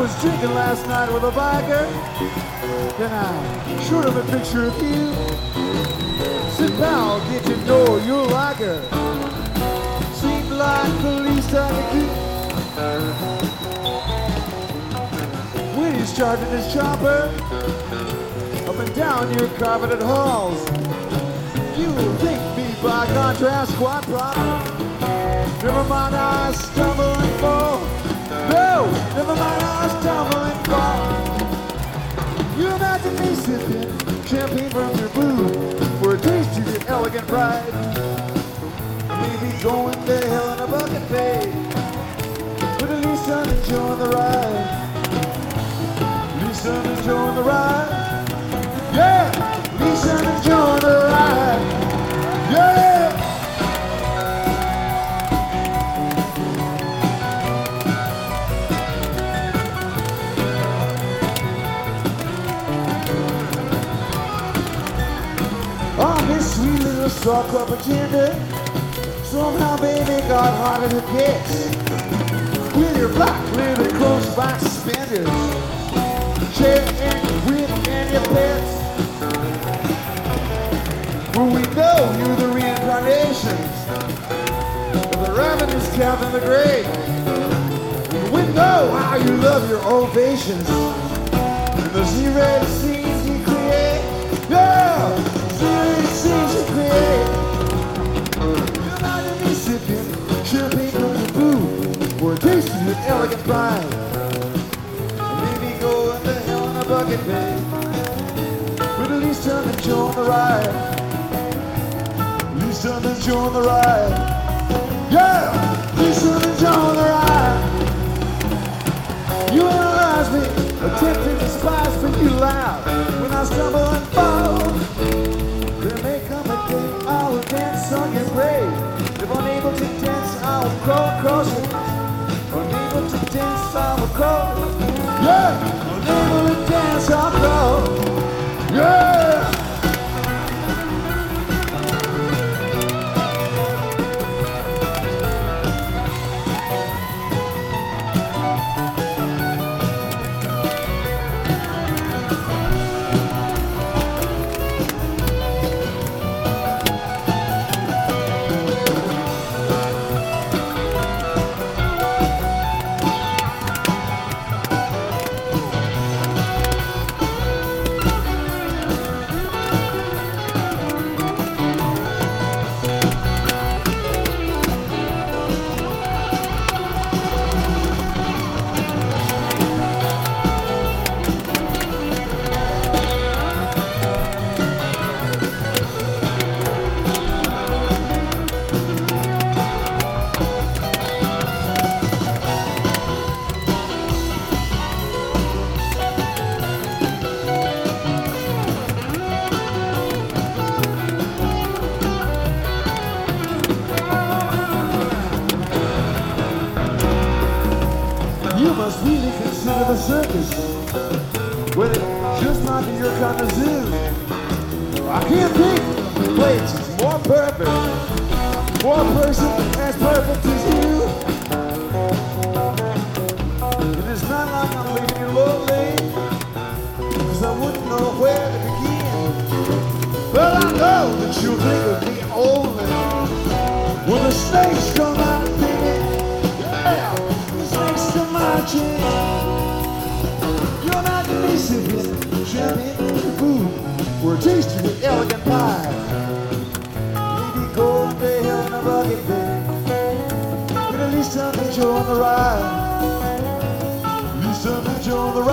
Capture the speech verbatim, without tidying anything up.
was drinking last night with a biker. Then I showed him a picture of you. Said, pal, get to know you'll like her. Seemed like the least I could do. When he's charging his chopper up and down your carpeted halls, you will think me by contrast quite proper. Never mind how I stumble and fall. No, never mind how I stumble and fall. You imagine me sipping champagne from your booth for a taste of your elegant pride. Maybe going to hell in a bucket bag, but at least I'm enjoying the ride. At least I'm enjoying the ride. Yeah, at least I'm enjoying the ride. Yeah. Oh, this sweet little straw cup agenda somehow, baby, got harder to get. With your black leather close back suspenders, chair and your whip and your pets. Well, we know you're the reincarnations of the ravenous Captain the Great. We know how you love your ovations and the Z-red scenes you create. Yeah, Z-red scenes you create. You're not to be sipping champagne from the booth for a taste of your elegant pride. Maybe going to hell in a bucket bag, but at least I'm enjoying the ride. At least I'm enjoying the ride. Yeah, at least I'm enjoying the ride. You analyze me, attempting to despise, but you laugh when I stumble and fall. There may come a day I will dance on your grave. If unable to dance, I will crawl across it. Unable to dance, I will crawl. Yeah, unable to dance, I'll crawl. Yeah. You must really consider the circus, when it just might be your kind of zoo. I can't think of a place that's more perfect, more person as perfect as you. And it's not like I'm leaving you lonely, cause I wouldn't know where to begin. Well, I know that you'll think of me only when the snakes come out and dig it. Yeah, the snakes come out. You're not to be sipping champagne in the booth for a taste of your elegant pie. Maybe going to hell in a bucket bag, but at least I'm enjoying the ride. At least I'm enjoying the ride.